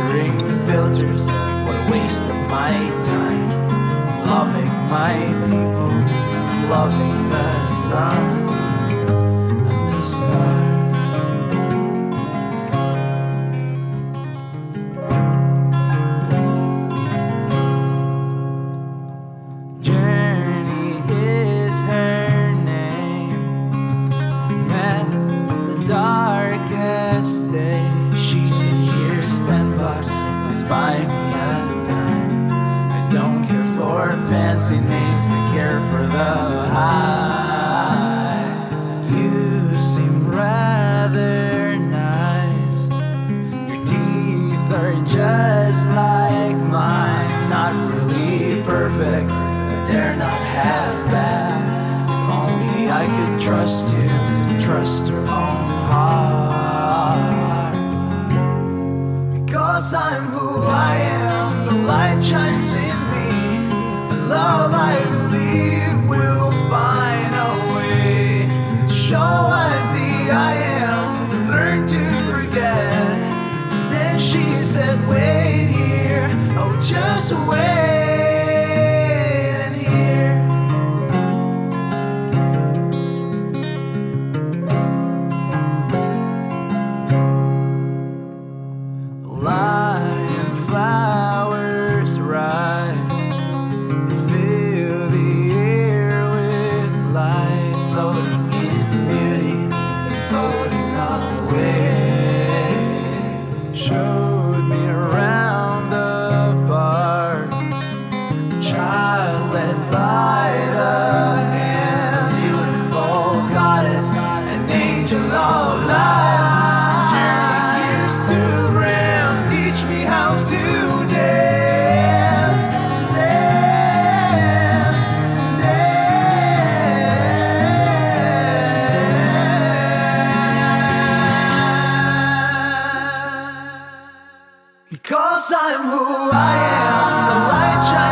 wearing filters. What a waste of my time. Loving my people, loving the sun and the stars. Journey is her name. We met on the darkest day. She said, "Here's $10, please buy me a dime. I don't care for fancy names, I care for the high." You seem rather nice. Your teeth are just like mine. Not really perfect, they're not half bad. If only I could trust you, trust your own heart. Because I'm who I am, the light shines in me. And love, I believe, will find a way to show us the I am. We've learned to forget. And then she said, "Wait here, oh just wait." Lion flowers rise, they fill the air with light, floating in beauty and floating away. Showed me around the park, a child led by the hand, beautiful goddess, an angel of life. Journey here's to teach me how to dance, dance, dance. Because I'm who I am, the light shines.